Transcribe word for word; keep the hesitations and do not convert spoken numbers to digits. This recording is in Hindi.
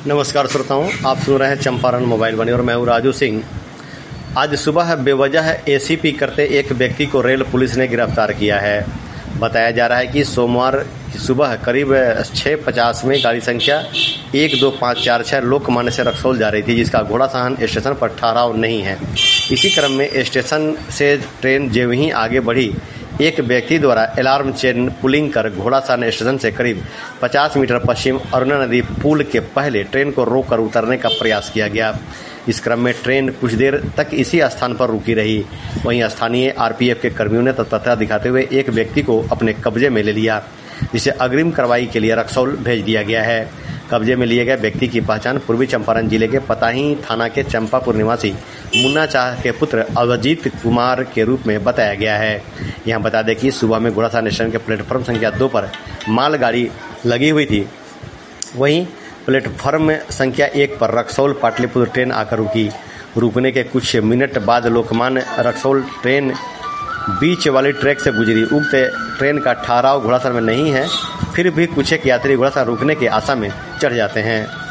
नमस्कार श्रोताओं, आप सुन रहे हैं चंपारण मोबाइल वाणी और मैं हूं राजू सिंह। आज सुबह बेवजह एसीपी करते एक व्यक्ति को रेल पुलिस ने गिरफ्तार किया है। बताया जा रहा है कि सोमवार की सुबह करीब छः पचास में गाड़ी संख्या एक दो पाँच चार छः लोकमान्य से रक्सौल जा रही थी, जिसका घोड़ासहन स्टेशन पर ठहराव नहीं है। इसी क्रम में स्टेशन से ट्रेन ज्यों ही आगे बढ़ी, एक व्यक्ति द्वारा अलार्म चेन पुलिंग कर घोड़ासहन स्टेशन से करीब पचास मीटर पश्चिम अरुणा नदी पुल के पहले ट्रेन को रोककर उतरने का प्रयास किया गया। इस क्रम में ट्रेन कुछ देर तक इसी स्थान पर रुकी रही। वहीं स्थानीय आरपीएफ के कर्मियों ने तत्परता दिखाते हुए एक व्यक्ति को अपने कब्जे में ले लिया, जिसे अग्रिम कार्रवाई के लिए रक्सौल भेज दिया गया है। कब्जे में लिए गए व्यक्ति की पहचान पूर्वी चंपारण जिले के पताही थाना के चंपापुर निवासी मुन्ना चाह के पुत्र अवजीत कुमार के रूप में बताया गया है। यहाँ बता दें कि सुबह में घोड़ासहन स्टेशन के प्लेटफॉर्म संख्या दो पर मालगाड़ी लगी हुई थी। वहीं प्लेटफॉर्म संख्या एक पर रक्सौल पाटलिपुत्र ट्रेन आकर रुकी। रुकने के कुछ मिनट बाद लोकमान्य रक्सौल ट्रेन बीच वाली ट्रैक से गुजरी। उक्त ट्रेन का ठहराव घोड़ासहन में नहीं है, फिर भी कुछ एक यात्री घोड़ासहन रुकने की आशा में चढ़ जाते हैं।